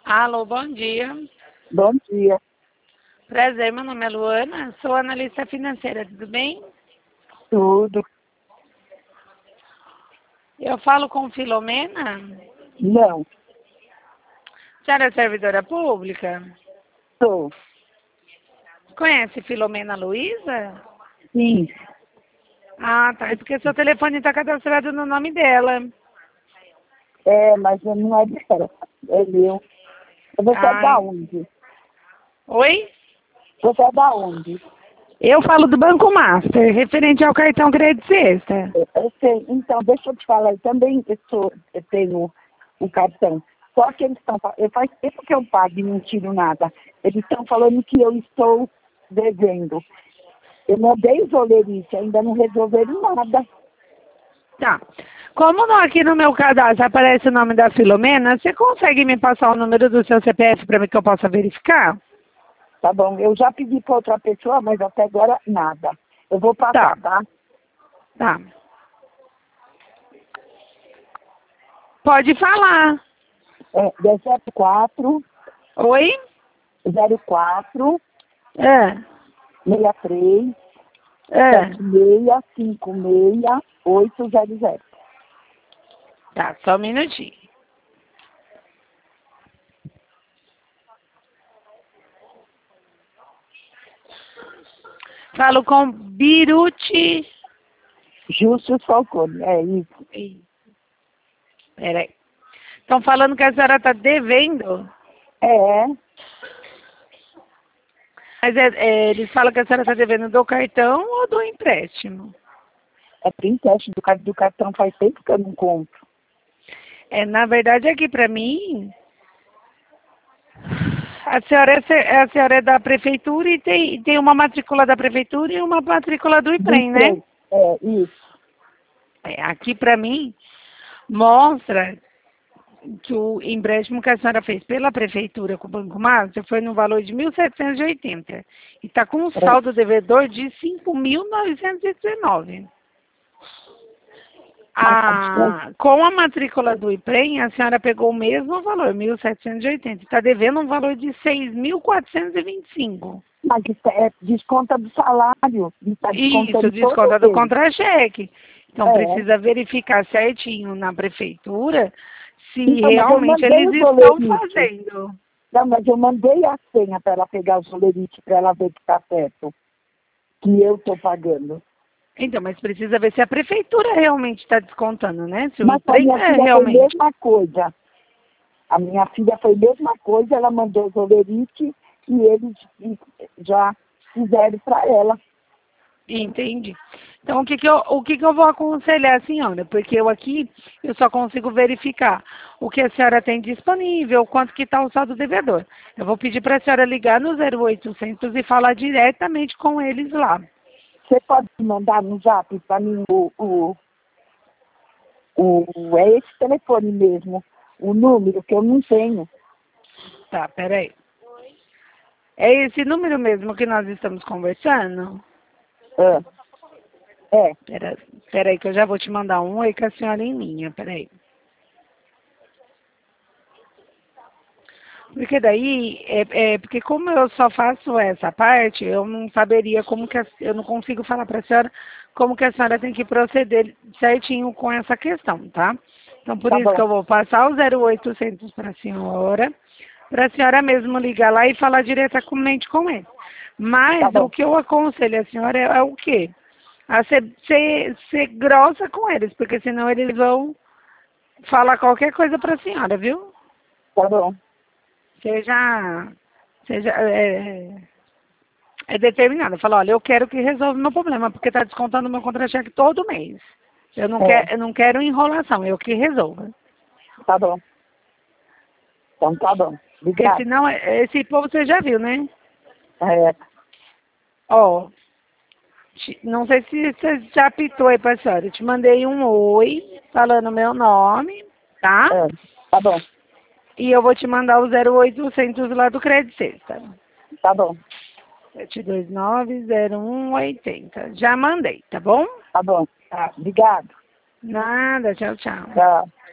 Alô, bom dia. Bom dia. Prazer, meu nome é Luana, sou analista financeira, tudo bem? Tudo. Eu falo com Filomena? Não, A senhora é servidora pública? sou. Conhece Filomena Luiza? Sim. Ah, tá, é porque seu telefone está cadastrado no nome dela. Mas não é dela. É meu. Você é da Ah, onde? oi? Você é da onde? Eu falo do Banco Master, referente ao cartão crédito sexta. Eu sei. Então, deixa eu te falar. Eu também eu tenho o cartão. Só que eles estão... Faz tempo que eu pago e não tiro nada. Eles estão falando que eu estou devendo. Eu mandei os olerites, ainda não resolveram nada. Tá. Como aqui no meu cadastro aparece o nome da Filomena, você consegue me passar o número do seu CPF para mim que eu possa verificar? Tá bom? Eu já pedi para outra pessoa, mas até agora nada. Eu vou Tá, passar, tá? tá. Pode falar. É 04 Oi? 04 É, 63 é. 7656 800. Tá, só um minutinho. Falo com Biruti. Justo Falcone, é isso. Ih, peraí. Estão falando que a senhora está devendo. É, Mas eles falam que a senhora está devendo do cartão ou do empréstimo? é printeste do cartão, faz tempo que eu não compro. Na verdade, aqui para mim, a senhora é da prefeitura e tem uma matrícula da prefeitura e uma matrícula do Do IPREM, né? trem, é isso. Aqui para mim, mostra que o empréstimo que a senhora fez pela prefeitura com o Banco Master foi no valor de 1.780 e está com um É, saldo devedor de 5.919. Com a matrícula do IPREM, a senhora pegou o mesmo valor, 1.780, está devendo um valor de 6.425. mas isso é desconta do salário, está Isso, descontando desconta todo do mês. contra-cheque. Então É. precisa verificar certinho na prefeitura se Então, mas eu realmente mandei eles os estão olerites. fazendo. Não, mas eu mandei a senha para ela pegar os olerites, para ela ver que está certo, que eu estou pagando. Então, mas precisa ver se a prefeitura realmente está descontando, né? Se o Mas a IPREM minha é filha foi a realmente. mesma coisa. A minha filha foi a mesma coisa, ela mandou os olerites e eles já fizeram para ela. Entende? Então, o que que eu vou aconselhar a senhora? Porque eu só consigo verificar o que a senhora tem disponível, quanto que está o saldo devedor. Eu vou pedir para a senhora ligar no 0800 e falar diretamente com eles lá. Você pode mandar no zap para mim é esse telefone mesmo, o número que eu não tenho. Tá, peraí. É esse número mesmo que nós estamos conversando? É, é, Peraí que eu já vou te mandar um oi com a senhora em linha, peraí. Porque daí, porque como eu só faço essa parte, eu não saberia eu não consigo falar para a senhora como que a senhora tem que proceder certinho com essa questão, tá? Então, por tá isso que bom, eu vou passar o 0800 para a senhora mesmo ligar lá e falar diretamente com ele. tá Mas o bom, que eu aconselho a senhora é o quê? A ser grossa com eles, porque senão eles vão falar qualquer coisa para a senhora, viu? tá bom. Seja determinada. Fala, olha, eu quero que resolva o meu problema, porque está descontando meu contra-cheque todo mês. Eu não quero enrolação, eu que resolva. Tá bom. Então tá bom. Porque Obrigado. senão, esse povo você já viu, né? É, Ó, não sei se você já apitou aí pra senhora. Eu te mandei um oi, falando meu nome, tá? é, tá bom, E eu vou te mandar o 0800 lá do Crédito Sexta. tá bom, 7290180. Já mandei, tá bom? tá bom. Tá, obrigado. Nada, tchau, tchau. Tchau.